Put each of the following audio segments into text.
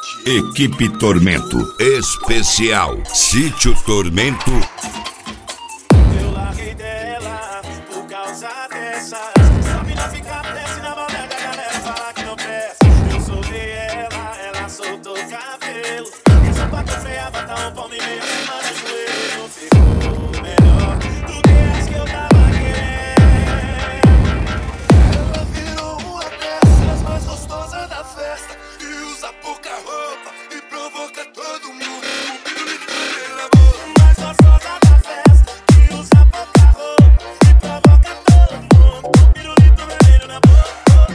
Equipe Tormento Especial Sítio Tormento. Eu larguei dela por causa dessas. Só mina fica desce na bodega, a galera fala que não presta. Eu soltei ela soltou o cabelo. Essa pata freia, bota um palmo e meio acima do joelho. Ficou melhor do que as que eu tava querendo. Ela virou uma dessas mais gostosas da festa. E usa pouca roupa e provoca todo mundo. O pirulito vermelho na boca. Mais gostosa da festa. E usa pouca roupa e provoca todo mundo. O pirulito vermelho na boca.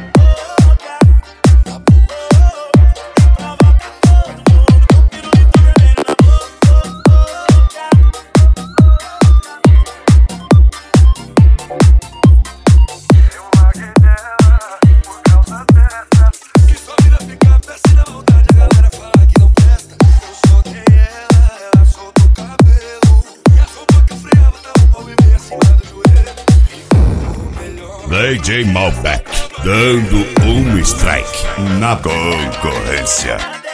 DJ Malbec dando um strike na concorrência.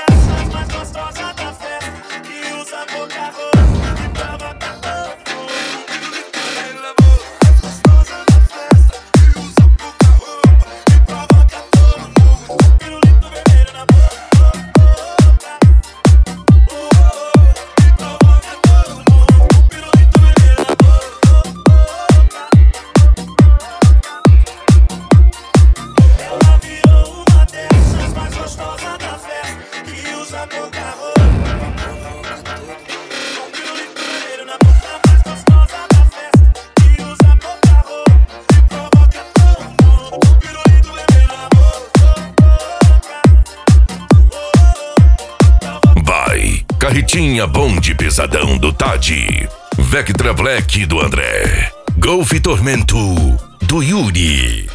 Carretinha Bonde Pesadão do Tadi, Vectra Black do André, Golf Tormento do Yuri.